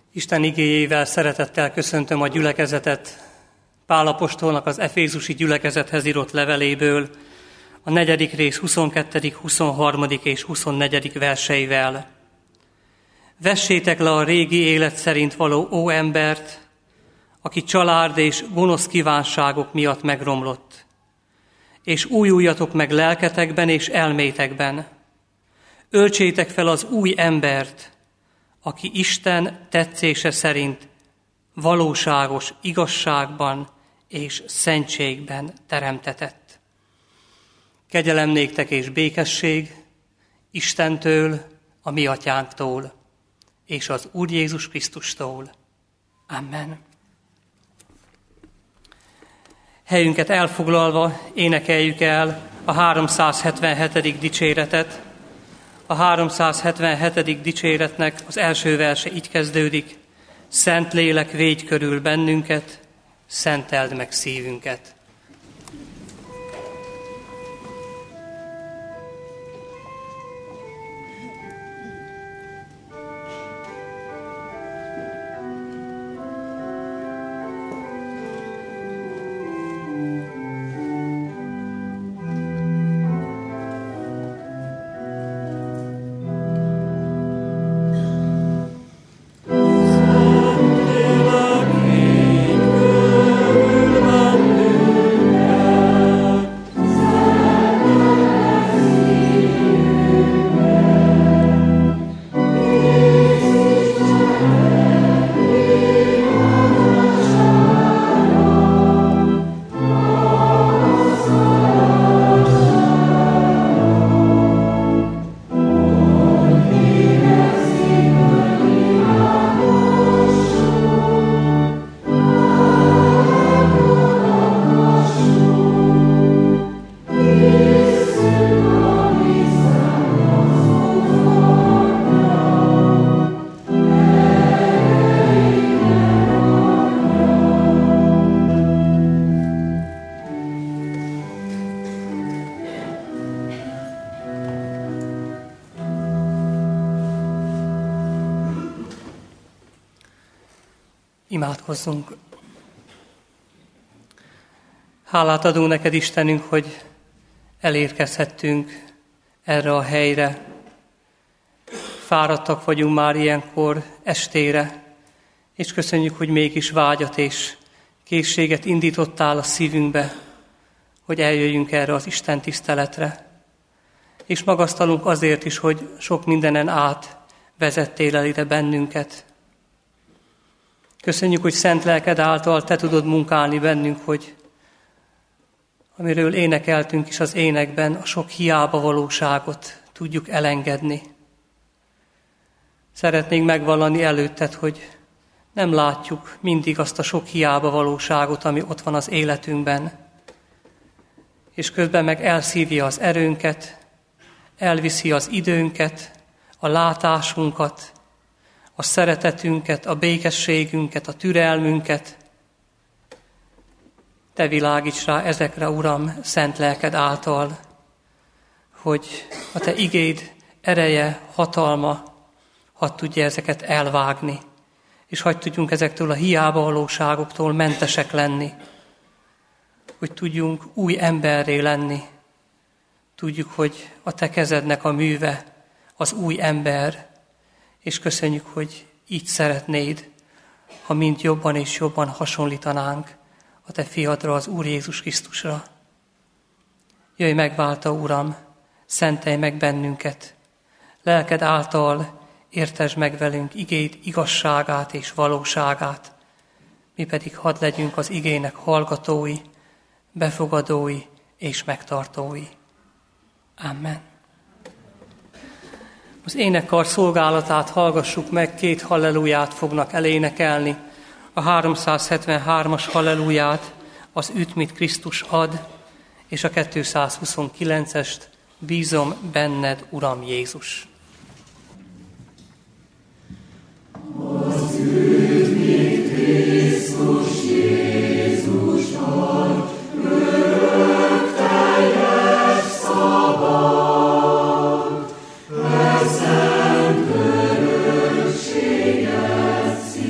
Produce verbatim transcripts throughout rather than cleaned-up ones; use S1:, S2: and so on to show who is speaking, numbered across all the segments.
S1: Isten igéjével szeretettel köszöntöm a gyülekezetet, Pál apostolnak az efézusi gyülekezethez írott leveléből, a negyedik rész huszonkettedik, huszonharmadik és huszonnegyedik verseivel. Vessétek le a régi élet szerint való óembert, aki család és gonosz kívánságok miatt megromlott, és újuljatok meg lelketekben és elmétekben. Öltsétek fel az új embert, aki Isten tetszése szerint valóságos igazságban és szentségben teremtetett. Kegyelem néktek és békesség Istentől, a mi atyánktól, és az Úr Jézus Krisztustól. Amen. Helyünket elfoglalva énekeljük el a háromszázhetvenhetedik dicséretet. A háromszázhetvenhetedik dicséretnek az első verse így kezdődik: Szent Lélek, védj körül bennünket, szenteld meg szívünket. Imádkozzunk. Hálát adunk neked, Istenünk, hogy elérkezhettünk erre a helyre. Fáradtak vagyunk már ilyenkor estére, és köszönjük, hogy mégis vágyat és készséget indítottál a szívünkbe, hogy eljöjjünk erre az Isten tiszteletre. És magasztalunk azért is, hogy sok mindenen át vezettél el ide bennünket. Köszönjük, hogy szent lelked által te tudod munkálni bennünk, hogy amiről énekeltünk is az énekben, a sok hiába valóságot tudjuk elengedni. Szeretnénk megvallani előtted, hogy nem látjuk mindig azt a sok hiába valóságot, ami ott van az életünkben, és közben meg elszívja az erőnket, elviszi az időnket, a látásunkat, a szeretetünket, a békességünket, a türelmünket. Te világíts rá ezekre, Uram, szent lelked által, hogy a te igéd ereje, hatalma, hadd tudja ezeket elvágni, és hadd tudjunk ezektől a hiába valóságoktól mentesek lenni, hogy tudjunk új emberré lenni. Tudjuk, hogy a te kezednek a műve az új ember, és köszönjük, hogy így szeretnéd, ha mind jobban és jobban hasonlítanánk a te fiadra, az Úr Jézus Krisztusra. Jöjj megváltó, Uram, szentelj meg bennünket, lelked által értesd meg velünk igéd igazságát és valóságát, mi pedig hadd legyünk az igének hallgatói, befogadói és megtartói. Amen. Az énekkar szolgálatát hallgassuk meg, két halleluját fognak elénekelni. A háromszázhetvenhármas halleluját, az Üdv, mit Krisztus ad, és a kétszázhuszonkilencest, Bízom benned, Uram Jézus.
S2: Az Üdv, mit Krisztus Jézus ad, örök teljes szabad, szent örökséget szív.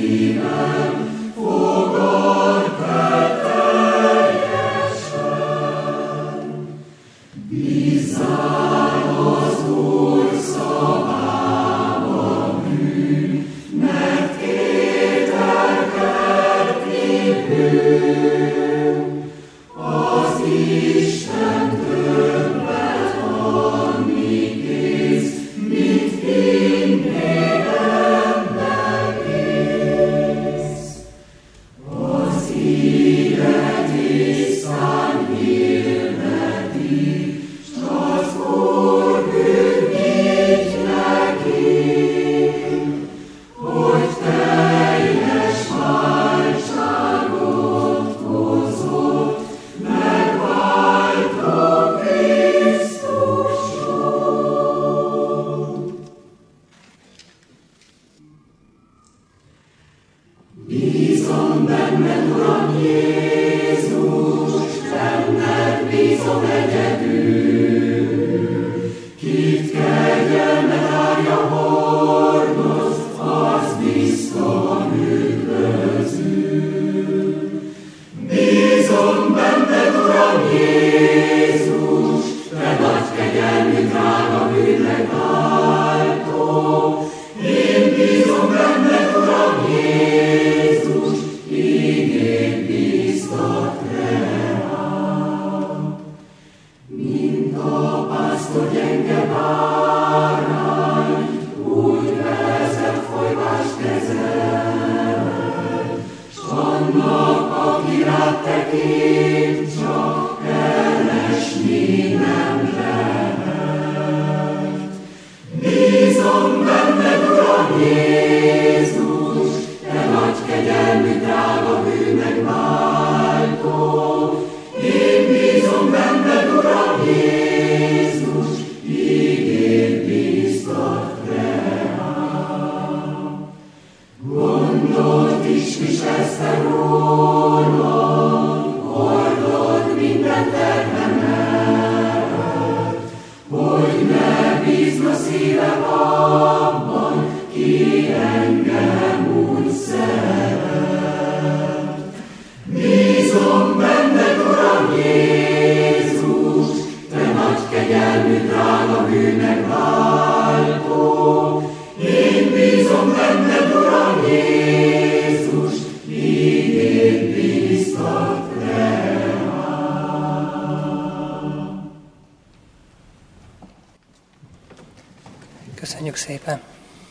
S1: Köszönjük szépen!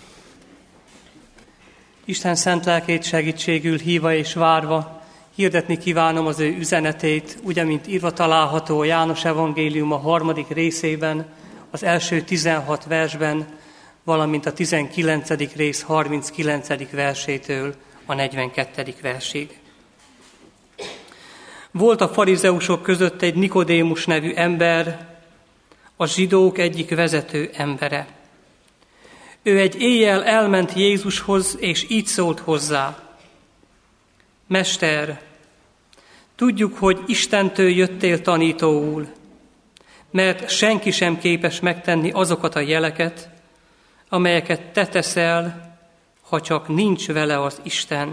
S1: Isten szent lelkét segítségül hívva és várva, hirdetni kívánom az ő üzenetét, ugye, mint írva található a János evangélium a harmadik részében, az első tizenhat versben, valamint a tizenkilencedik rész harminckilencedik versétől a negyvenkettedik versig. Volt a farizeusok között egy Nikodémus nevű ember, a zsidók egyik vezető embere. Ő egy éjjel elment Jézushoz, és így szólt hozzá: Mester, tudjuk, hogy Istentől jöttél tanítóul, mert senki sem képes megtenni azokat a jeleket, amelyeket te teszel, ha csak nincs vele az Isten.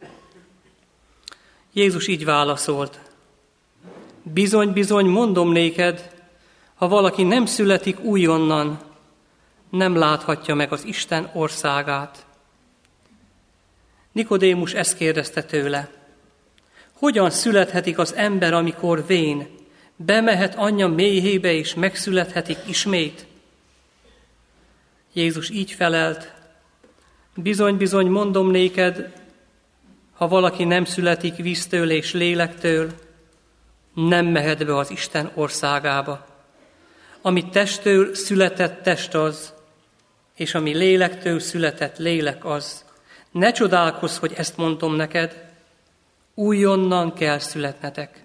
S1: Jézus így válaszolt: Bizony, bizony, mondom néked, ha valaki nem születik újonnan, nem láthatja meg az Isten országát. Nikodémus ezt kérdezte tőle: Hogyan születhetik az ember, amikor vén? Bemehet anyja méhébe, és megszülethetik ismét? Jézus így felelt: Bizony, bizony, mondom néked, ha valaki nem születik víztől és lélektől, nem mehet be az Isten országába. Ami testtől született test az, és ami lélektől született lélek az. Ne csodálkozz, hogy ezt mondom neked, újonnan kell születnetek.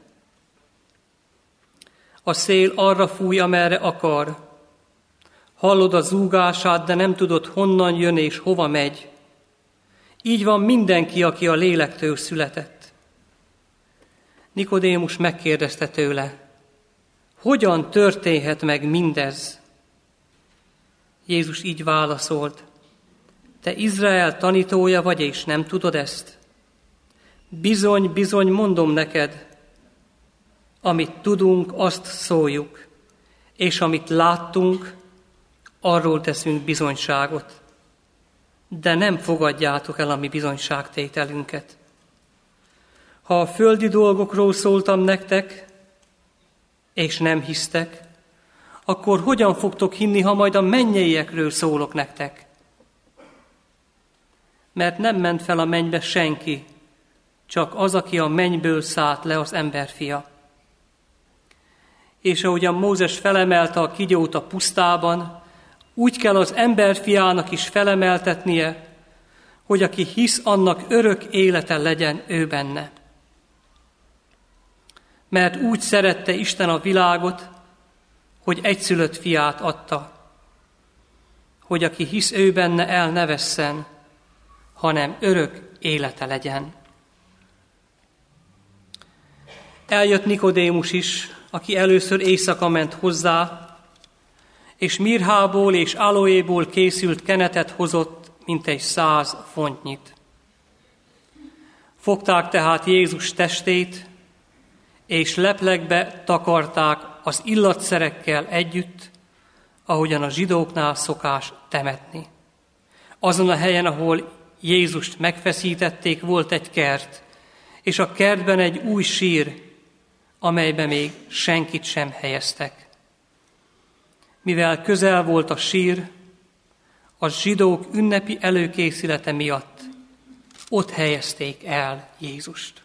S1: A szél arra fúj, amerre akar. Hallod a zúgását, de nem tudod, honnan jön és hova megy. Így van mindenki, aki a lélektől született. Nikodémus megkérdezte tőle: Hogyan történhet meg mindez? Jézus így válaszolt: Te Izrael tanítója vagy, és nem tudod ezt? Bizony, bizony, mondom neked, amit tudunk, azt szóljuk, és amit láttunk, arról teszünk bizonyságot. De nem fogadjátok el a mi bizonyságtételünket. Ha a földi dolgokról szóltam nektek, és nem hisztek, akkor hogyan fogtok hinni, ha majd a mennyeiekről szólok nektek? mert nem ment fel a mennybe senki, csak az, aki a mennyből szállt le, az emberfia. És ahogyan Mózes felemelte a kígyót a pusztában, úgy kell az emberfiának is felemeltetnie, hogy aki hisz, annak örök élete legyen ő benne. Mert úgy szerette Isten a világot, hogy egyszülött fiát adta, hogy aki hisz ő benne, el ne vesszen, hanem örök élete legyen. Eljött Nikodémus is, aki először éjszaka ment hozzá, és mirhából és aloéból készült kenetet hozott, mintegy száz fontnyit. Fogták tehát Jézus testét, és leplekbe takarták az illatszerekkel együtt, ahogyan a zsidóknál szokás temetni. Azon a helyen, ahol Jézust megfeszítették, volt egy kert, és a kertben egy új sír, amelybe még senkit sem helyeztek. Mivel közel volt a sír, a zsidók ünnepi előkészülete miatt ott helyezték el Jézust.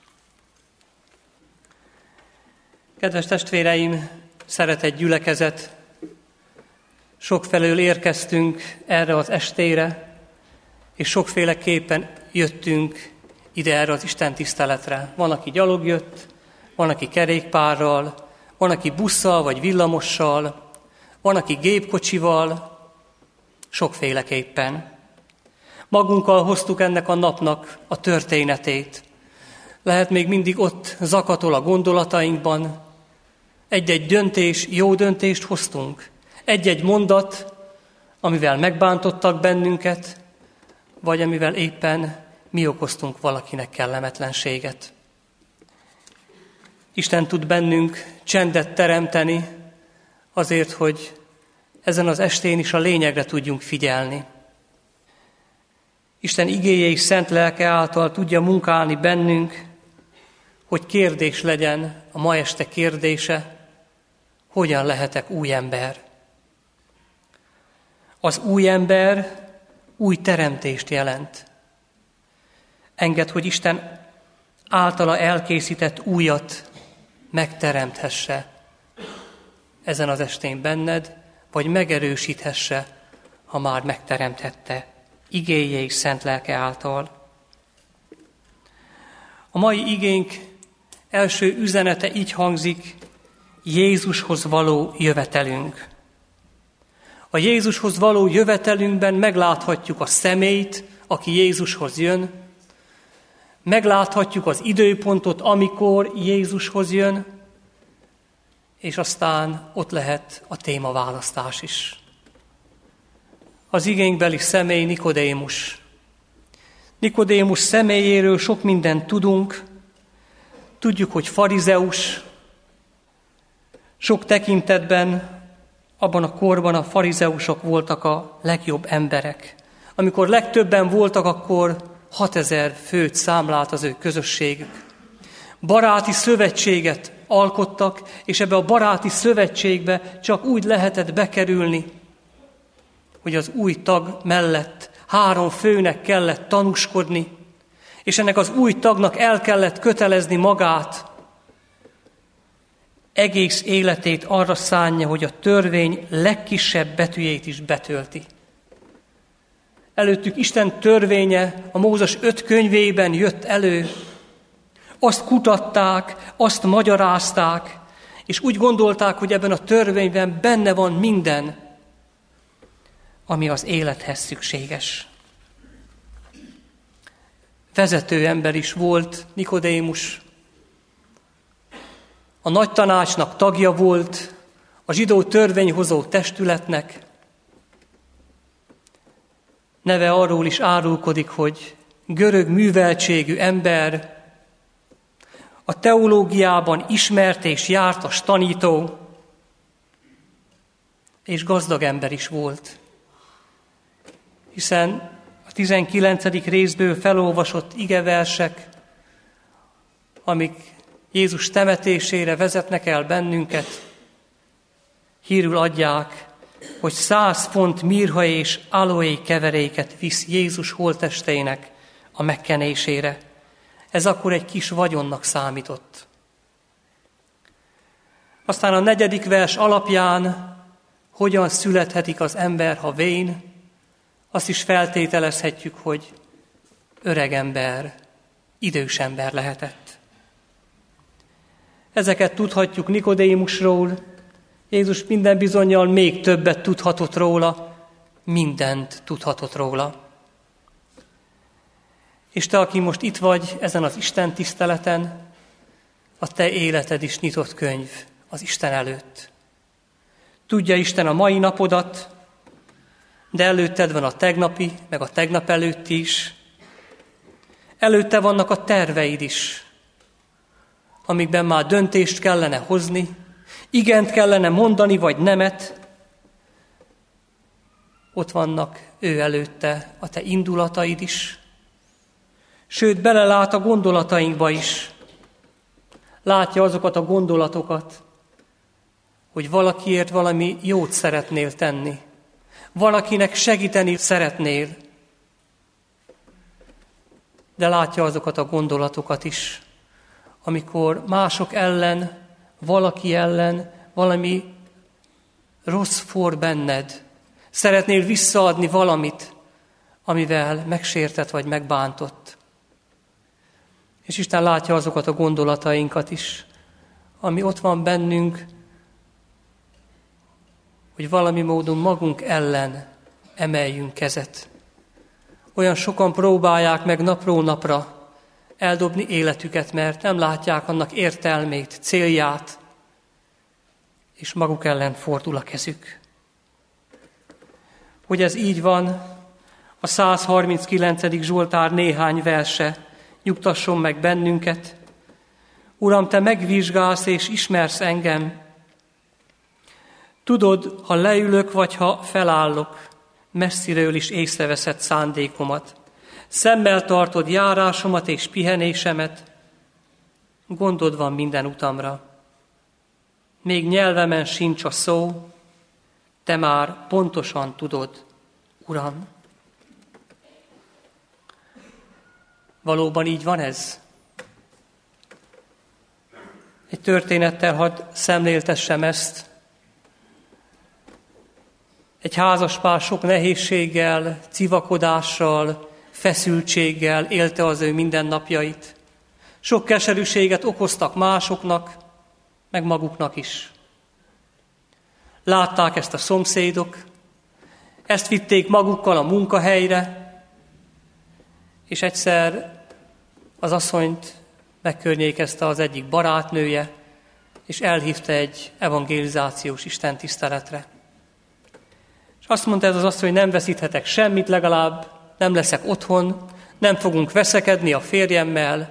S1: Kedves testvéreim, szeretett gyülekezet, sokfelől érkeztünk erre az estére, és sokféleképpen jöttünk ide erre az Isten tiszteletre. Van, aki gyalog jött, van, aki kerékpárral, van, aki busszal vagy villamossal, van, aki gépkocsival, sokféleképpen. Magunkkal hoztuk ennek a napnak a történetét. Lehet még mindig ott zakatol a gondolatainkban. Egy-egy döntés, jó döntést hoztunk. Egy-egy mondat, amivel megbántottak bennünket, vagy amivel éppen mi okoztunk valakinek kellemetlenséget. Isten tud bennünk csendet teremteni azért, hogy ezen az estén is a lényegre tudjunk figyelni. Isten igéje és szent lelke által tudja munkálni bennünk, hogy kérdés legyen a ma este kérdése, hogyan lehetek új ember. Az új ember új teremtést jelent. Engedd, hogy Isten általa elkészített újat megteremthesse ezen az estén benned, vagy megerősíthesse, ha már megteremtette igéje és szent lelke által. A mai igénk első üzenete így hangzik: Jézushoz való jövetelünk. A Jézushoz való jövetelünkben megláthatjuk a személyt, aki Jézushoz jön, megláthatjuk az időpontot, amikor Jézushoz jön, és aztán ott lehet a témaválasztás is. Az igénkbeli személy Nikodémus. Nikodémus személyéről sok mindent tudunk. Tudjuk, hogy farizeus. Sok tekintetben abban a korban a farizeusok voltak a legjobb emberek. Amikor legtöbben voltak, akkor hatezer főt számlált az ő közösségük. Baráti szövetséget alkottak, és ebbe a baráti szövetségbe csak úgy lehetett bekerülni, hogy az új tag mellett három főnek kellett tanúskodni, és ennek az új tagnak el kellett kötelezni magát, egész életét arra szánja, hogy a törvény legkisebb betűjét is betölti. Előttük Isten törvénye a Mózes öt könyvében jött elő, azt kutatták, azt magyarázták, és úgy gondolták, hogy ebben a törvényben benne van minden, ami az élethez szükséges. Vezető ember is volt Nikodémus, a nagy tanácsnak tagja volt, a zsidó törvényhozó testületnek. Neve arról is árulkodik, hogy görög műveltségű ember, a teológiában ismert és jártas tanító, és gazdag ember is volt. Hiszen a tizenkilencedik részből felolvasott igeversek, amik Jézus temetésére vezetnek el bennünket, hírül adják, hogy száz font mirha és aloé keveréket visz Jézus holttestének a megkenésére. Ez akkor egy kis vagyonnak számított. Aztán a negyedik vers alapján hogyan születhetik az ember, ha vén, azt is feltételezhetjük, hogy öreg ember, idős ember lehetett. Ezeket tudhatjuk Nikodémusról, Jézus minden bizonnyal még többet tudhatott róla, mindent tudhatott róla. És te, aki most itt vagy ezen az Isten tiszteleten, a te életed is nyitott könyv az Isten előtt. Tudja Isten a mai napodat, de előtted van a tegnapi, meg a tegnap előtti is. Előtte vannak a terveid is, amikben már döntést kellene hozni, igent kellene mondani, vagy nemet. Ott vannak ő előtte a te indulataid is, sőt, belelát a gondolatainkba is. Látja azokat a gondolatokat, hogy valakiért valami jót szeretnél tenni, valakinek segíteni szeretnél, de látja azokat a gondolatokat is, amikor mások ellen, valaki ellen valami rossz for benned, szeretnél visszaadni valamit, amivel megsértett vagy megbántott. És Isten látja azokat a gondolatainkat is, ami ott van bennünk, hogy valami módon magunk ellen emeljünk kezet. Olyan sokan próbálják meg napról napra eldobni életüket, mert nem látják annak értelmét, célját, és maguk ellen fordul a kezük. Hogy ez így van, a száz harminckilencedik Zsoltár néhány verse nyugtasson meg bennünket. Uram, te megvizsgálsz és ismersz engem. Tudod, ha leülök vagy ha felállok, messziről is észreveszed szándékomat. Szemmel tartod járásomat és pihenésemet, gondod van minden utamra. Még nyelvemen sincs a szó, te már pontosan tudod, Uram. Valóban így van ez? Egy történettel hadd szemléltessem ezt. Egy házaspár sok nehézséggel, civakodással, feszültséggel élte az ő mindennapjait. Sok keserűséget okoztak másoknak, meg maguknak is. Látták ezt a szomszédok, ezt vitték magukkal a munkahelyre, és egyszer az asszonyt megkörnyékezte az egyik barátnője, és elhívta egy evangelizációs istentiszteletre. És azt mondta ez az asszony, hogy nem veszíthetek semmit, legalább nem leszek otthon, nem fogunk veszekedni a férjemmel.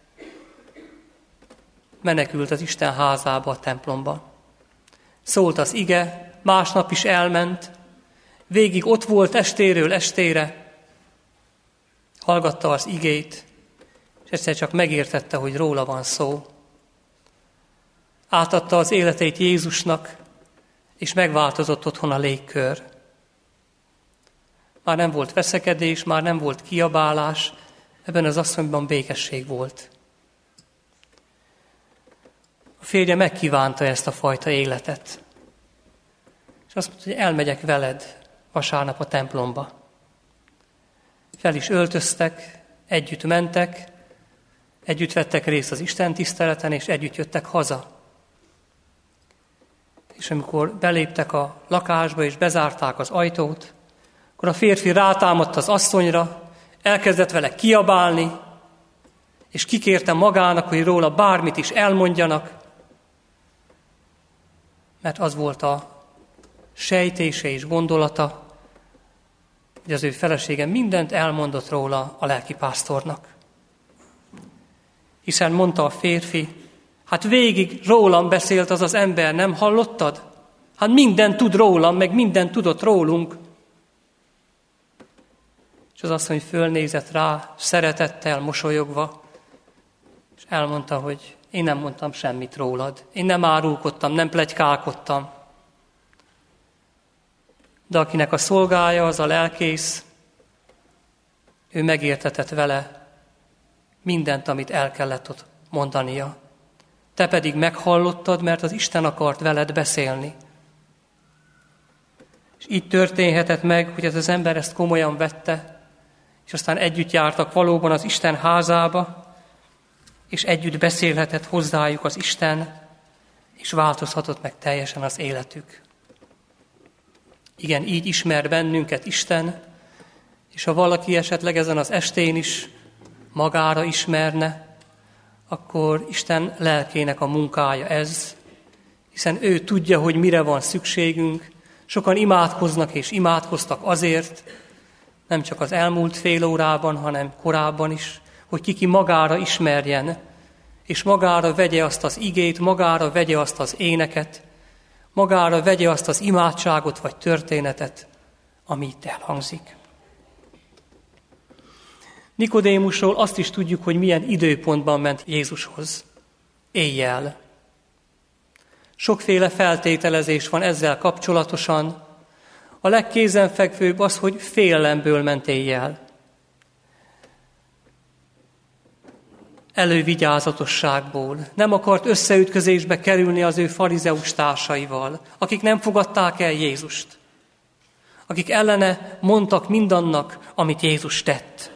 S1: Menekült az Isten házába, a templomba. Szólt az ige, másnap is elment, végig ott volt estéről estére, hallgatta az igét, és egyszer csak megértette, hogy róla van szó. Átadta az életét Jézusnak, és megváltozott otthon a légkör. Már nem volt veszekedés, már nem volt kiabálás, ebben az asszonyban békesség volt. A férje megkívánta ezt a fajta életet. És azt mondta, hogy elmegyek veled vasárnap a templomba. Fel is öltöztek, együtt mentek, együtt vettek részt az Isten tiszteleten, és együtt jöttek haza. És amikor beléptek a lakásba, és bezárták az ajtót, akkor a férfi rátámadt az asszonyra, elkezdett vele kiabálni, és kikérte magának, hogy róla bármit is elmondjanak, mert az volt a sejtése és gondolata, hogy az ő felesége mindent elmondott róla a lelkipásztornak. Hiszen mondta a férfi, hát végig rólam beszélt az az ember, nem hallottad? Hát minden tud rólam, meg minden tudott rólunk. És az asszony fölnézett rá, szeretettel, mosolyogva, és elmondta, hogy én nem mondtam semmit rólad. Én nem árulkodtam, nem pletykálkodtam. De akinek a szolgája az a lelkész, ő megértetett vele mindent, amit el kellett ott mondania. Te pedig meghallottad, mert az Isten akart veled beszélni. És így történhetett meg, hogy ez az ember ezt komolyan vette, és aztán együtt jártak valóban az Isten házába, és együtt beszélhetett hozzájuk az Isten, és változhatott meg teljesen az életük. Igen, így ismer bennünket Isten, és ha valaki esetleg ezen az estén is magára ismerne, akkor Isten lelkének a munkája ez, hiszen ő tudja, hogy mire van szükségünk. Sokan imádkoznak és imádkoztak azért, nem csak az elmúlt fél órában, hanem korábban is, hogy kiki magára ismerjen, és magára vegye azt az igét, magára vegye azt az éneket, magára vegye azt az imádságot vagy történetet, ami itt elhangzik. Nikodémusról azt is tudjuk, hogy milyen időpontban ment Jézushoz. Éjjel. Sokféle feltételezés van ezzel kapcsolatosan. A legkézenfekvőbb az, hogy félelemből ment éjjel. Elővigyázatosságból. Nem akart összeütközésbe kerülni az ő farizeus társaival, akik nem fogadták el Jézust. Akik ellene mondtak mindannak, amit Jézus tett.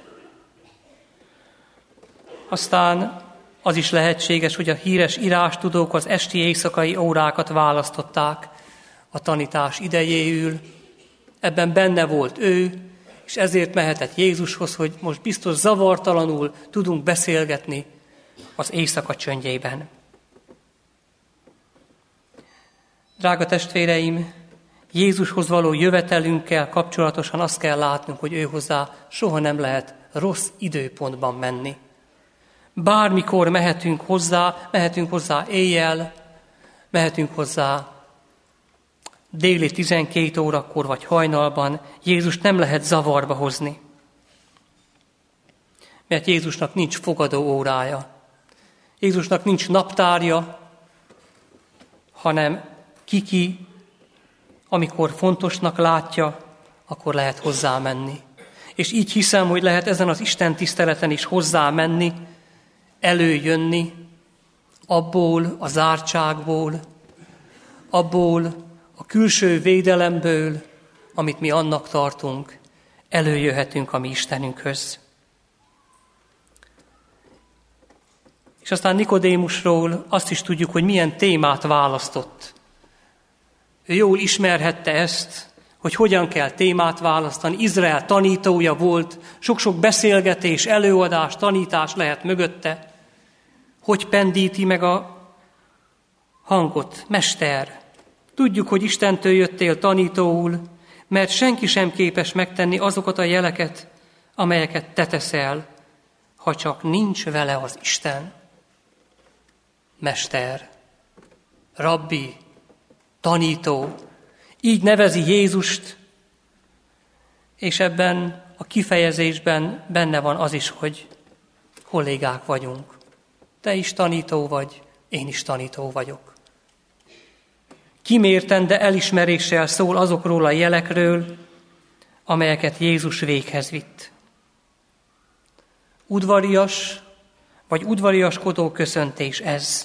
S1: Aztán az is lehetséges, hogy a híres írástudók az esti éjszakai órákat választották a tanítás idejéül. Ebben benne volt ő, és ezért mehetett Jézushoz, hogy most biztos zavartalanul tudunk beszélgetni az éjszaka csöndjében. Drága testvéreim, Jézushoz való jövetelünkkel kapcsolatosan azt kell látnunk, hogy ő hozzá soha nem lehet rossz időpontban menni. Bármikor mehetünk hozzá, mehetünk hozzá éjjel, mehetünk hozzá déli tizenkét órakor vagy hajnalban, Jézust nem lehet zavarba hozni. Mert Jézusnak nincs fogadó órája. Jézusnak nincs naptárja, hanem kiki, amikor fontosnak látja, akkor lehet hozzá menni. És így hiszem, hogy lehet ezen az Isten tiszteleten is hozzá menni, előjönni, abból a zártságból, abból a külső védelemből, amit mi annak tartunk, előjöhetünk a mi Istenünkhöz. És aztán Nikodémusról azt is tudjuk, hogy milyen témát választott. Ő jól ismerhette ezt, hogy hogyan kell témát választani. Izrael tanítója volt, sok-sok beszélgetés, előadás, tanítás lehet mögötte. Hogy pendíti meg a hangot, mester? Tudjuk, hogy Istentől jöttél tanítóul, mert senki sem képes megtenni azokat a jeleket, amelyeket te teszel, ha csak nincs vele az Isten. Mester, rabbi, tanító, így nevezi Jézust, és ebben a kifejezésben benne van az is, hogy kollégák vagyunk. Te is tanító vagy, én is tanító vagyok. Kimérten, de elismeréssel szól azokról a jelekről, amelyeket Jézus véghez vitt. Udvarias vagy udvariaskodó köszöntés ez.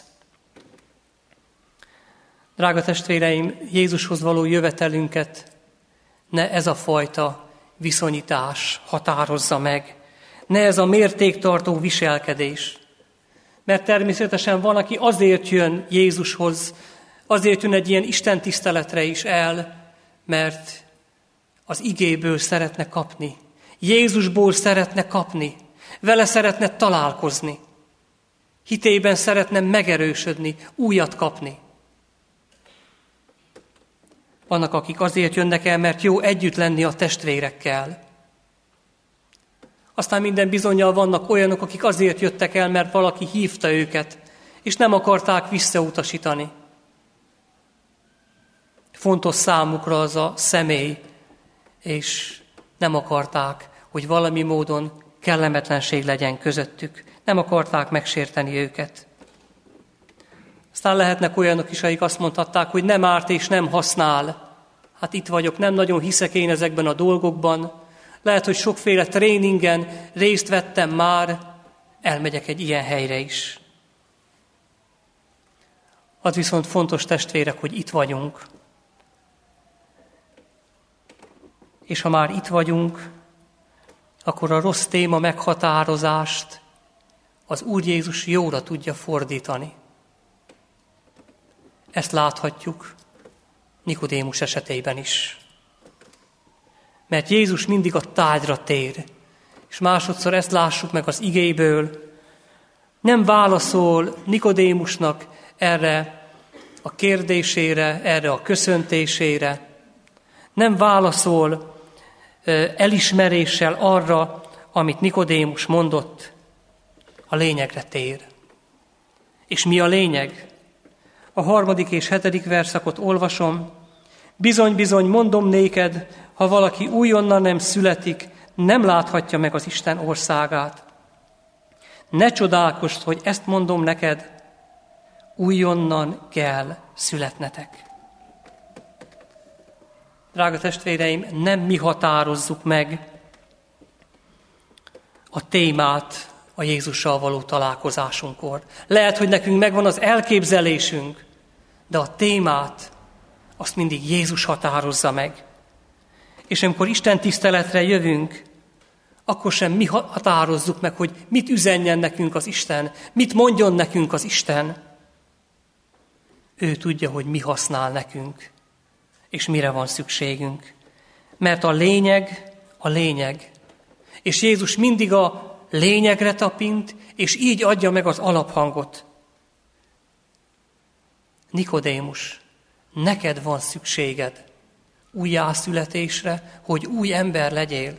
S1: Drága testvéreim, Jézushoz való jövetelünket ne ez a fajta viszonyítás határozza meg, ne ez a mértéktartó viselkedés. Mert természetesen van, aki azért jön Jézushoz, azért jön egy ilyen Isten tiszteletre is el, mert az igéből szeretne kapni. Jézusból szeretne kapni. Vele szeretne találkozni. Hitében szeretne megerősödni, újat kapni. Vannak, akik azért jönnek el, mert jó együtt lenni a testvérekkel. Aztán minden bizonnyal vannak olyanok, akik azért jöttek el, mert valaki hívta őket, és nem akarták visszautasítani. Fontos számukra az a személy, és nem akarták, hogy valami módon kellemetlenség legyen közöttük. Nem akarták megsérteni őket. Aztán lehetnek olyanok is, akik azt mondhatták, hogy nem árt és nem használ. Hát itt vagyok, nem nagyon hiszek én ezekben a dolgokban, Lehet, hogy sokféle tréningen részt vettem már, elmegyek egy ilyen helyre is. Az viszont fontos, testvérek, hogy itt vagyunk. És ha már itt vagyunk, akkor a rossz téma meghatározást az Úr Jézus jóra tudja fordítani. Ezt láthatjuk Nikodémus esetében is. Mert Jézus mindig a tárgyra tér, és másodszor ezt lássuk meg az igéből, nem válaszol Nikodémusnak erre a kérdésére, erre a köszöntésére, nem válaszol elismeréssel arra, amit Nikodémus mondott, a lényegre tér. És mi a lényeg? A harmadik és hetedik verszakot olvasom. Bizony-bizony mondom néked, ha valaki újonnan nem születik, nem láthatja meg az Isten országát. Ne csodálkozz, hogy ezt mondom neked, újonnan kell születnetek. Drága testvéreim, nem mi határozzuk meg a témát a Jézussal való találkozásunkkor. Lehet, hogy nekünk megvan az elképzelésünk, de a témát azt mindig Jézus határozza meg. És amikor Isten tiszteletre jövünk, akkor sem mi határozzuk meg, hogy mit üzenjen nekünk az Isten, mit mondjon nekünk az Isten. Ő tudja, hogy mi használ nekünk, és mire van szükségünk. Mert a lényeg, a lényeg. És Jézus mindig a lényegre tapint, és így adja meg az alaphangot. Nikodémus, neked van szükséged újjászületésre, hogy új ember legyél.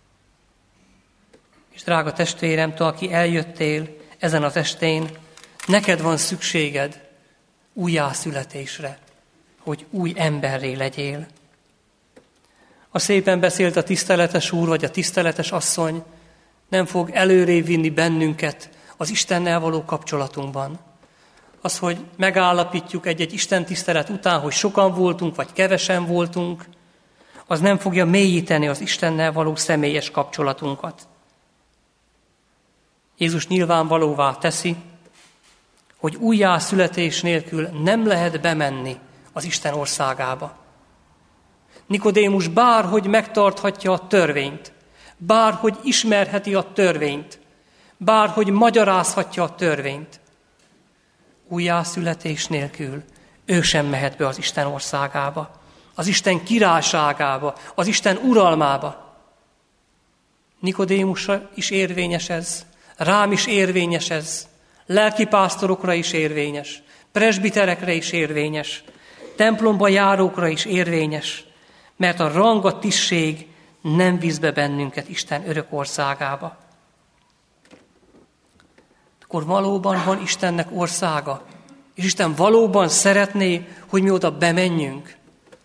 S1: És drága testvérem, te, aki eljöttél ezen az estén, neked van szükséged újjászületésre, hogy új emberré legyél. A szépen beszélt a tiszteletes úr, vagy a tiszteletes asszony, nem fog előrébb vinni bennünket az Istennel való kapcsolatunkban. Az, hogy megállapítjuk egy-egy Isten tisztelet után, hogy sokan voltunk, vagy kevesen voltunk, az nem fogja mélyíteni az Istennel való személyes kapcsolatunkat. Jézus nyilvánvalóvá teszi, hogy újjászületés nélkül nem lehet bemenni az Isten országába. Nikodémus bárhogy megtarthatja a törvényt, bárhogy ismerheti a törvényt, bárhogy magyarázhatja a törvényt, újjászületés nélkül ő sem mehet be az Isten országába, az Isten királyságába, az Isten uralmába. Nikodémusra is érvényes ez, rám is érvényes ez, lelkipásztorokra is érvényes, presbiterekre is érvényes, templomba járókra is érvényes, mert a rang, a tisztség nem visz be bennünket Isten örök országába. Akkor valóban van Istennek országa, és Isten valóban szeretné, hogy mi oda bemenjünk.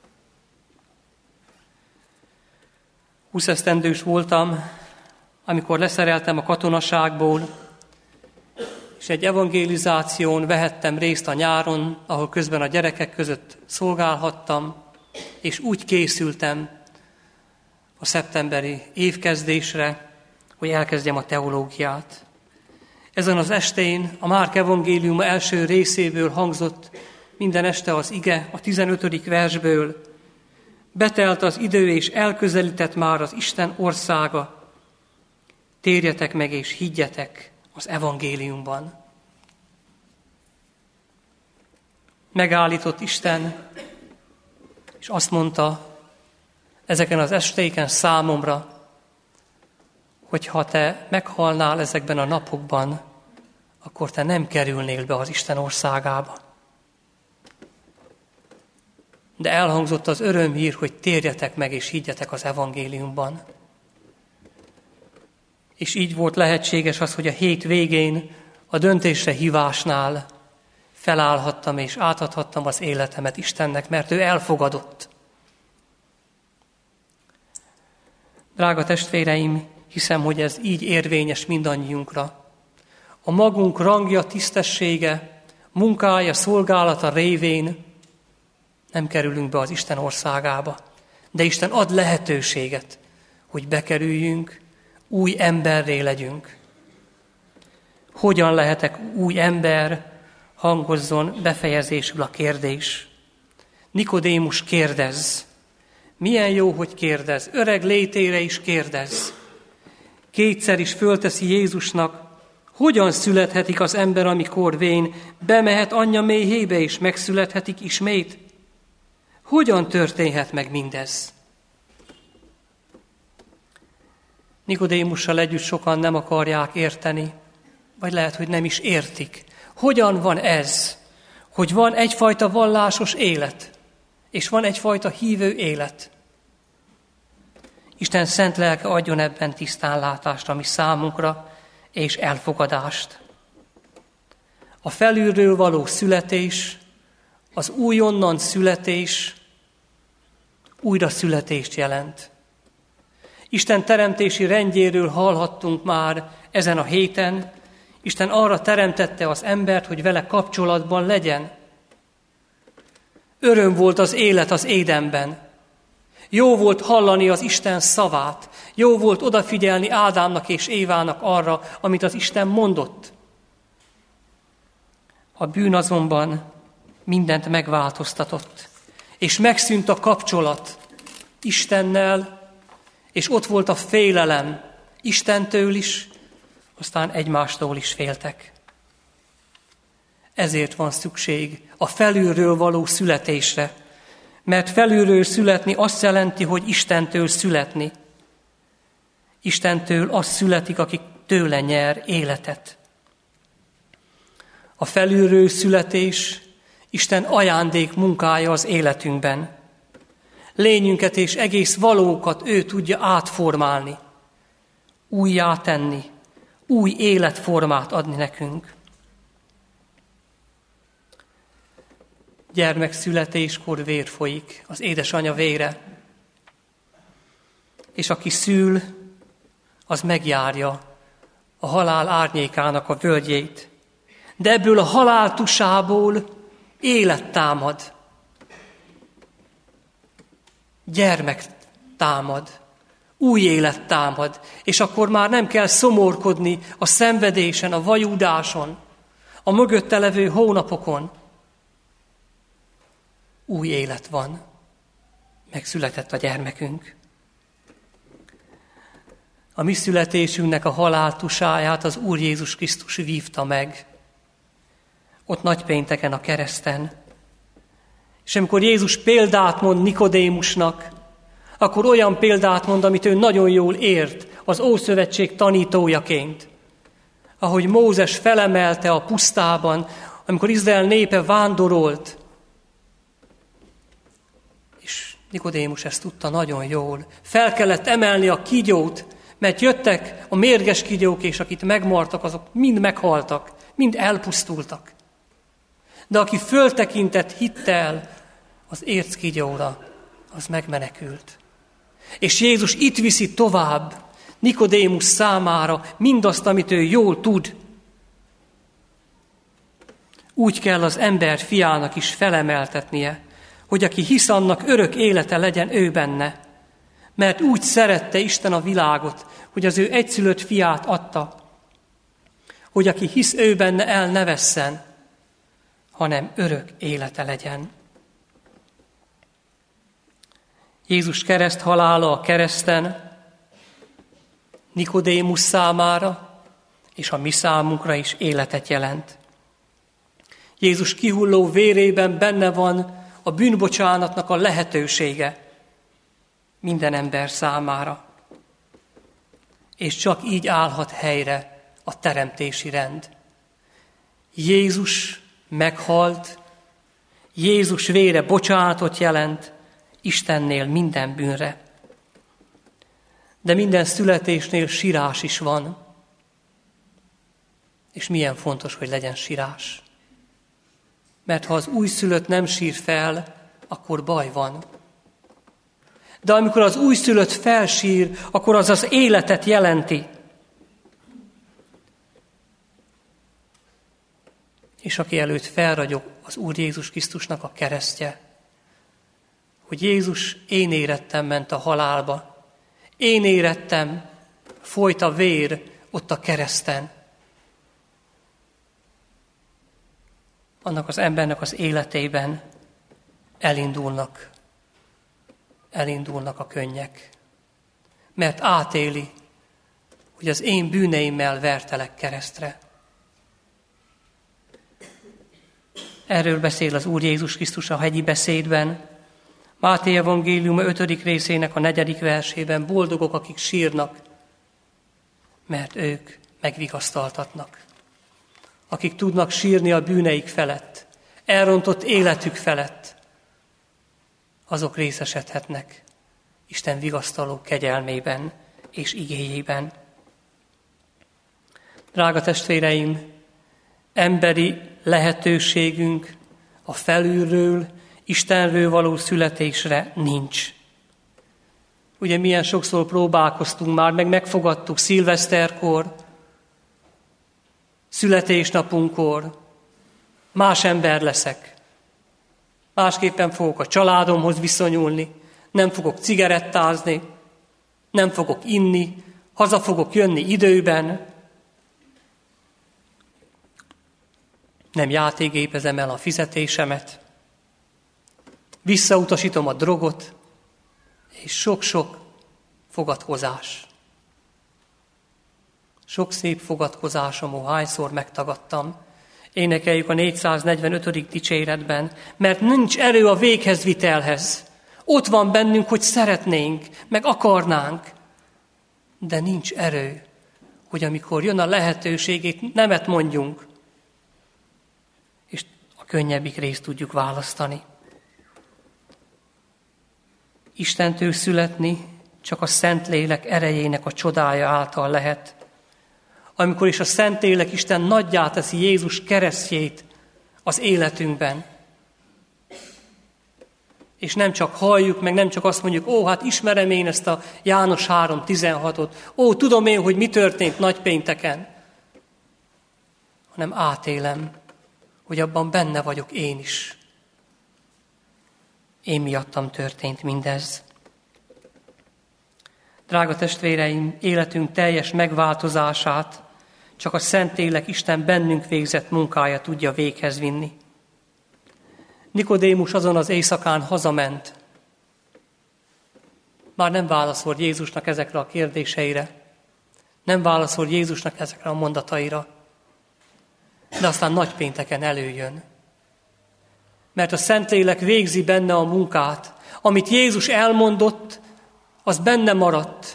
S1: Húsz esztendős voltam, amikor leszereltem a katonaságból, és egy evangelizáción vehettem részt a nyáron, ahol közben a gyerekek között szolgálhattam, és úgy készültem a szeptemberi évkezdésre, hogy elkezdjem a teológiát. Ezen az estén a Márk evangéliuma első részéből hangzott minden este az ige, a tizenötödik versből. Betelt az idő, és elközelített már az Isten országa. Térjetek meg, és higgyetek az evangéliumban. Megállított Isten, és azt mondta ezeken az estéken számomra, hogy ha te meghalnál ezekben a napokban, akkor te nem kerülnél be az Isten országába. De elhangzott az örömhír, hogy térjetek meg és higgyetek az evangéliumban. És így volt lehetséges az, hogy a hét végén a döntésre hívásnál felállhattam és átadhattam az életemet Istennek, mert ő elfogadott. Drága testvéreim, hiszem, hogy ez így érvényes mindannyiunkra. A magunk rangja, tisztessége, munkája, szolgálata révén nem kerülünk be az Isten országába. De Isten ad lehetőséget, hogy bekerüljünk, új emberré legyünk. Hogyan lehetek új ember, hangozzon befejezésül a kérdés. Nikodémus kérdez. Milyen jó, hogy kérdez. Öreg létére is kérdez. Kétszer is fölteszi Jézusnak, hogyan születhetik az ember, amikor vén, bemehet anyja méhébe és megszülethetik ismét? Hogyan történhet meg mindez? Nikodémussal együtt sokan nem akarják érteni, vagy lehet, hogy nem is értik. Hogyan van ez, hogy van egyfajta vallásos élet, és van egyfajta hívő élet? Isten szent lelke adjon ebben tisztánlátást a mi számunkra, és elfogadást. A felülről való születés, az újonnan születés, újra születést jelent. Isten teremtési rendjéről hallhattunk már ezen a héten. Isten arra teremtette az embert, hogy vele kapcsolatban legyen. Öröm volt az élet az Édenben. Jó volt hallani az Isten szavát. Jó volt odafigyelni Ádámnak és Évának arra, amit az Isten mondott. A bűn azonban mindent megváltoztatott, és megszűnt a kapcsolat Istennel, és ott volt a félelem Istentől is, aztán egymástól is féltek. Ezért van szükség a felülről való születésre, mert felülről születni azt jelenti, hogy Istentől születni. Istentől az születik, aki tőle nyer életet. A felülről születés Isten ajándék munkája az életünkben. Lényünket és egész valókat ő tudja átformálni, újjá tenni, új életformát adni nekünk. Gyermekszületéskor vér folyik, az édesanya vére, és aki szül, az megjárja a halál árnyékának a völgyét. De ebből a halál tusából élet támad. Gyermek támad, új élet támad, és akkor már nem kell szomorkodni a szenvedésen, a vajúdáson, a mögötte levő hónapokon. Új élet van, megszületett a gyermekünk. A mi születésünknek a halál tusáját az Úr Jézus Krisztus vívta meg, ott nagypénteken a kereszten. És amikor Jézus példát mond Nikodémusnak, akkor olyan példát mond, amit ő nagyon jól ért az Ószövetség tanítójaként. Ahogy Mózes felemelte a pusztában, amikor Izrael népe vándorolt. És Nikodémus ezt tudta nagyon jól. Fel kellett emelni a kígyót, mert jöttek a mérges kígyók, és akit megmartak, azok mind meghaltak, mind elpusztultak. De aki föltekintett hittel az érckígyóra, az megmenekült. És Jézus itt viszi tovább Nikodémus számára mindazt, amit ő jól tud. Úgy kell az ember fiának is felemeltetnie, hogy aki hisz, annak örök élete legyen ő benne. Mert úgy szerette Isten a világot, hogy az ő egyszülött fiát adta, hogy aki hisz ő benne, el ne vesszen, hanem örök élete legyen. Jézus kereszthalála a kereszten Nikodémus számára és a mi számunkra is életet jelent. Jézus kihulló vérében benne van a bűnbocsánatnak a lehetősége minden ember számára. És csak így állhat helyre a teremtési rend. Jézus meghalt, Jézus vére bocsánatot jelent Istennél minden bűnre. De minden születésnél sírás is van. És milyen fontos, hogy legyen sírás. Mert ha az újszülött nem sír fel, akkor baj van. De amikor az újszülött felsír, akkor az az életet jelenti. És aki előtt felragyog az Úr Jézus Krisztusnak a keresztje, hogy Jézus én érettem ment a halálba, Én érettem, folyt a vér ott a kereszten. Annak az embernek az életében elindulnak, elindulnak a könnyek. Mert átéli, hogy az én bűneimmel vertelek keresztre. Erről beszél az Úr Jézus Krisztus a hegyi beszédben. Máté evangélium ötödik részének a negyedik versében: boldogok, akik sírnak, mert ők megvigasztaltatnak. Akik tudnak sírni a bűneik felett, elrontott életük felett, azok részesedhetnek Isten vigasztaló kegyelmében és igéjében. Drága testvéreim, emberi lehetőségünk a felülről, Istenről való születésre nincs. Ugye milyen sokszor próbálkoztunk már, meg megfogadtuk szilveszterkor, születésnapunkkor, más ember leszek. Másképpen fogok a családomhoz viszonyulni, nem fogok cigarettázni, nem fogok inni, haza fogok jönni időben, nem játékgépezem el a fizetésemet, visszautasítom a drogot, és sok-sok fogadkozás. Sok szép fogadkozásom, hányszor megtagadtam. Énekeljük a négyszáznegyvenötödik dicséretben, mert nincs erő a véghezvitelhez. Ott van bennünk, hogy szeretnénk, meg akarnánk, de nincs erő, hogy amikor jön a lehetőségét, nemet mondjunk, és a könnyebbik részt tudjuk választani. Istentől születni csak a Szentlélek erejének a csodája által lehet. Amikor is a Szentlélek Isten nagyjá teszi Jézus keresztjét az életünkben. És nem csak halljuk, meg nem csak azt mondjuk, ó, hát ismerem én ezt a János három tizenhatot, ó, tudom én, hogy mi történt nagypénteken, hanem átélem, hogy abban benne vagyok én is. Én miattam történt mindez. Drága testvéreim, életünk teljes megváltozását csak a Szentlélek Isten bennünk végzett munkája tudja véghez vinni. Nikodémus azon az éjszakán hazament. Már nem válaszolt Jézusnak ezekre a kérdéseire. Nem válaszolt Jézusnak ezekre a mondataira. De aztán nagypénteken előjön. Mert a Szentlélek végzi benne a munkát. Amit Jézus elmondott, az benne maradt.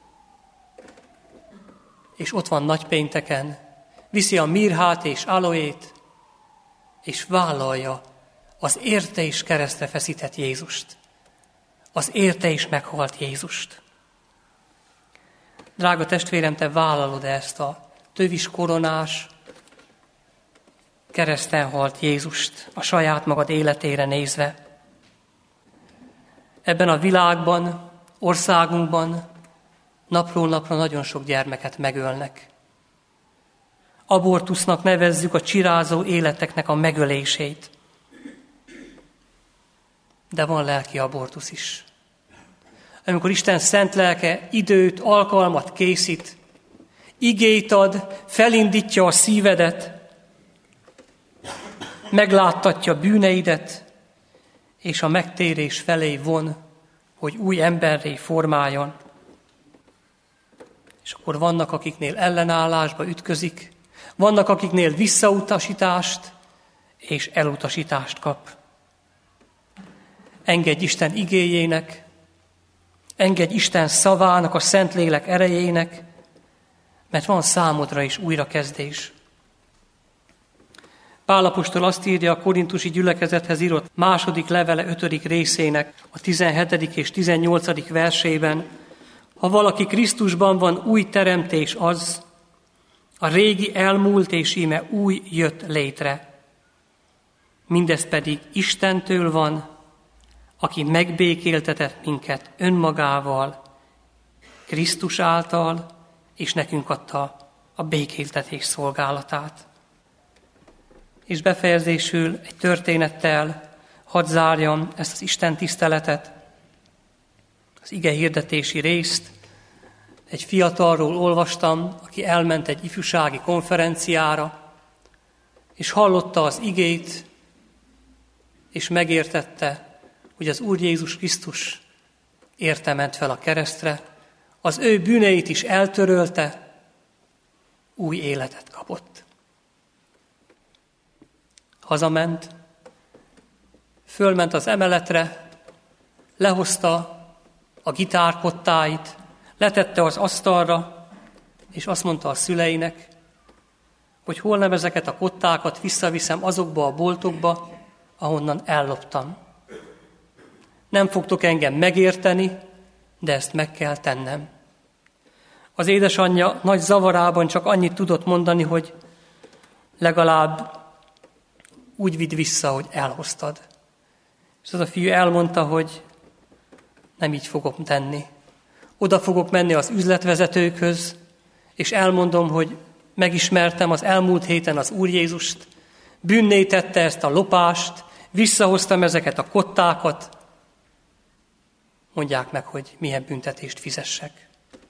S1: És ott van nagypénteken, viszi a mirhát és aloét, és vállalja az érte és keresztre feszített Jézust. Az érte és meghalt Jézust. Drága testvérem, te vállalod ezt a tövis koronás, kereszten halt Jézust a saját magad életére nézve. Ebben a világban, országunkban napról napra nagyon sok gyermeket megölnek. Abortusznak nevezzük a csirázó életeknek a megölését. De van lelki abortusz is. Amikor Isten szent lelke időt, alkalmat készít, igét ad, felindítja a szívedet, megláttatja bűneidet, és a megtérés felé von, hogy új emberré formáljon. És akkor vannak, akiknél ellenállásba ütközik, vannak, akiknél visszautasítást és elutasítást kap. Engedj Isten igéjének, engedj Isten szavának, a Szentlélek erejének, mert van számodra is újrakezdés. Pál apostol azt írja a korintusi gyülekezethez írott második levele ötödik részének a tizenhetedik és tizennyolcadik versében: ha valaki Krisztusban van, új teremtés az, a régi elmúlt, és íme új jött létre. Mindez pedig Istentől van, aki megbékéltetett minket önmagával, Krisztus által, és nekünk adta a békéltetés szolgálatát. És befejezésül egy történettel hadd zárjam ezt az Isten tiszteletet, az ige hirdetési részt, Egy fiatalról olvastam, aki elment egy ifjúsági konferenciára, és hallotta az igét, és megértette, hogy az Úr Jézus Krisztus érte ment fel a keresztre, az ő bűneit is eltörölte, új életet kapott. Hazament, fölment az emeletre, lehozta a gitárkottáit, letette az asztalra, és azt mondta a szüleinek, hogy holnap ezeket a kottákat visszaviszem azokba a boltokba, ahonnan elloptam. Nem fogtok engem megérteni, de ezt meg kell tennem. Az édesanyja nagy zavarában csak annyit tudott mondani, hogy legalább úgy vidd vissza, hogy elhoztad. És az a fiú elmondta, hogy nem így fogok tenni. Oda fogok menni az üzletvezetőkhöz, és elmondom, hogy megismertem az elmúlt héten az Úr Jézust, bűnné tette ezt a lopást, visszahoztam ezeket a kottákat, mondják meg, hogy milyen büntetést fizessek.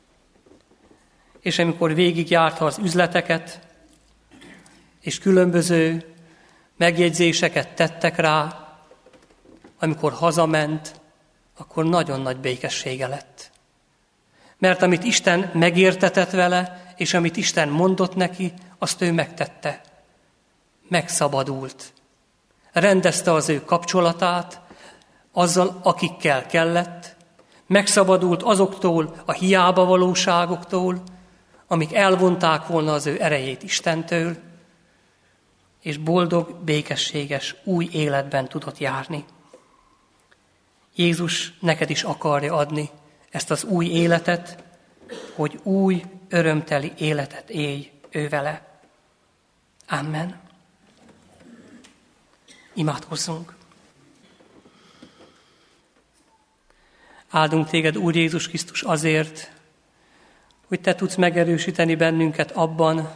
S1: És amikor végigjárta az üzleteket, és különböző megjegyzéseket tettek rá, amikor hazament, akkor nagyon nagy békessége lett. Mert amit Isten megértetett vele, és amit Isten mondott neki, azt ő megtette. Megszabadult. Rendezte az ő kapcsolatát azzal, akikkel kellett. Megszabadult azoktól a hiába valóságoktól, amik elvonták volna az ő erejét Istentől, és boldog, békességes, új életben tudott járni. Jézus neked is akarja adni ezt az új életet, hogy új, örömteli életet élj ő vele. Amen. Imádkozzunk. Áldunk téged, Úr Jézus Krisztus, azért, hogy te tudsz megerősíteni bennünket abban,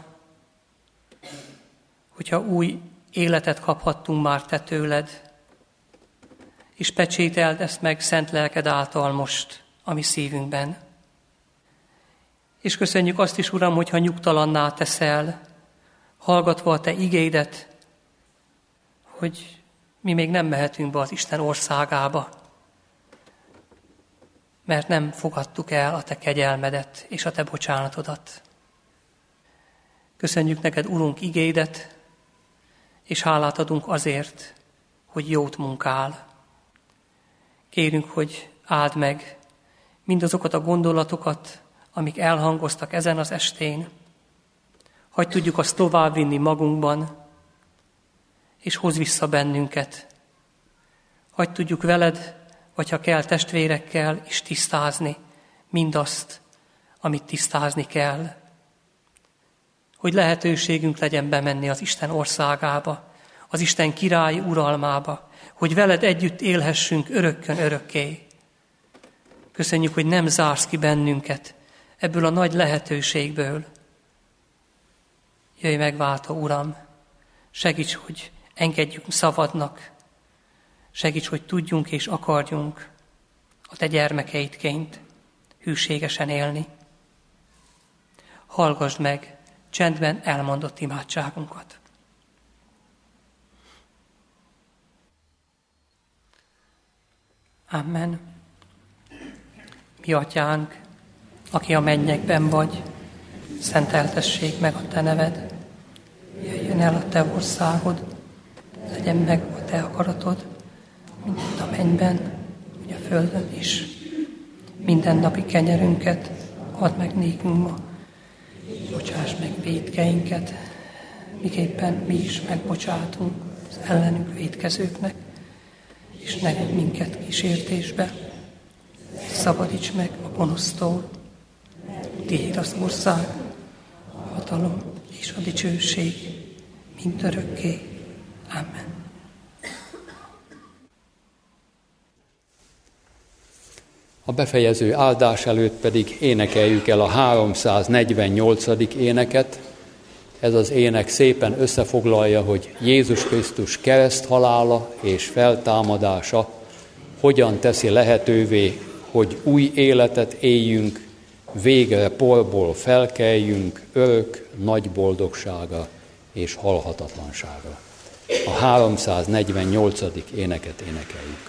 S1: hogyha új életet kaphattunk már te tőled, és pecsételd ezt meg szent lelked által most a mi szívünkben. És köszönjük azt is, Uram, hogyha nyugtalanná teszel, hallgatva a te igédet, hogy mi még nem mehetünk be az Isten országába, mert nem fogadtuk el a te kegyelmedet és a te bocsánatodat. Köszönjük neked, Urunk, igédet, és hálát adunk azért, hogy jót munkál. Kérünk, hogy áld meg mindazokat a gondolatokat, amik elhangoztak ezen az estén. Hadd tudjuk azt továbbvinni magunkban, és hozz vissza bennünket. Hadd tudjuk veled, vagy ha kell testvérekkel is tisztázni mindazt, amit tisztázni kell. Hogy lehetőségünk legyen bemenni az Isten országába, az Isten királyi uralmába, hogy veled együtt élhessünk örökkön örökké. Köszönjük, hogy nem zársz ki bennünket ebből a nagy lehetőségből. Jöjj megváltó, Uram, segíts, hogy engedjünk szabadnak, segíts, hogy tudjunk és akarjunk a te gyermekeidként hűségesen élni. Hallgassd meg csendben elmondott imádságunkat. Amen. Mi atyánk, aki a mennyekben vagy, szenteltessék meg a te neved, jöjjön el a te országod, legyen meg a te akaratod, mint itt a mennyben, úgy a földön is. Minden napi kenyerünket add meg nékünk ma, bocsáss meg vétkeinket, miképpen mi is megbocsátunk az ellenünk vétkezőknek, és ne vigy minket kísértésbe, szabadíts meg a gonosztól. Tiéd az ország, a hatalom és a dicsőség mindörökké. Amen.
S3: A befejező áldás előtt pedig énekeljük el a háromszáznegyvennyolcadik éneket. Ez az ének szépen összefoglalja, hogy Jézus Krisztus kereszthalála és feltámadása hogyan teszi lehetővé, hogy új életet éljünk, végre porból felkeljünk örök nagy boldogsága és halhatatlansága. A háromszáznegyvennyolcadik éneket énekeljük.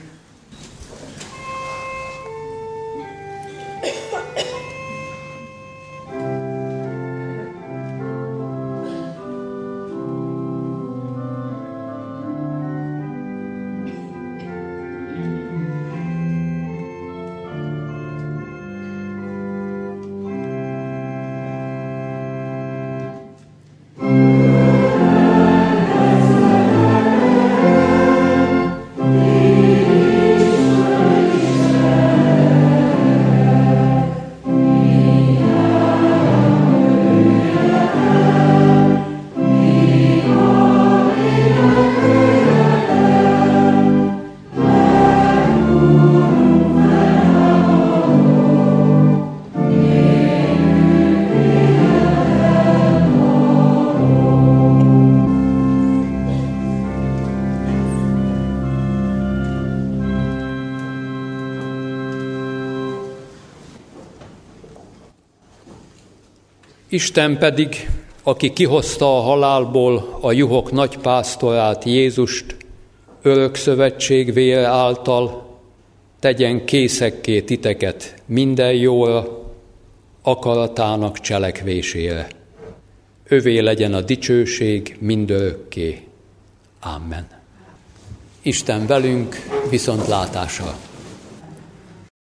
S3: Isten pedig, aki kihozta a halálból a juhok nagypásztorát, Jézust, örök szövetség vére által, tegyen készekké titeket minden jóra, akaratának cselekvésére. Övé legyen a dicsőség mindörökké. Amen. Isten velünk, viszontlátásra!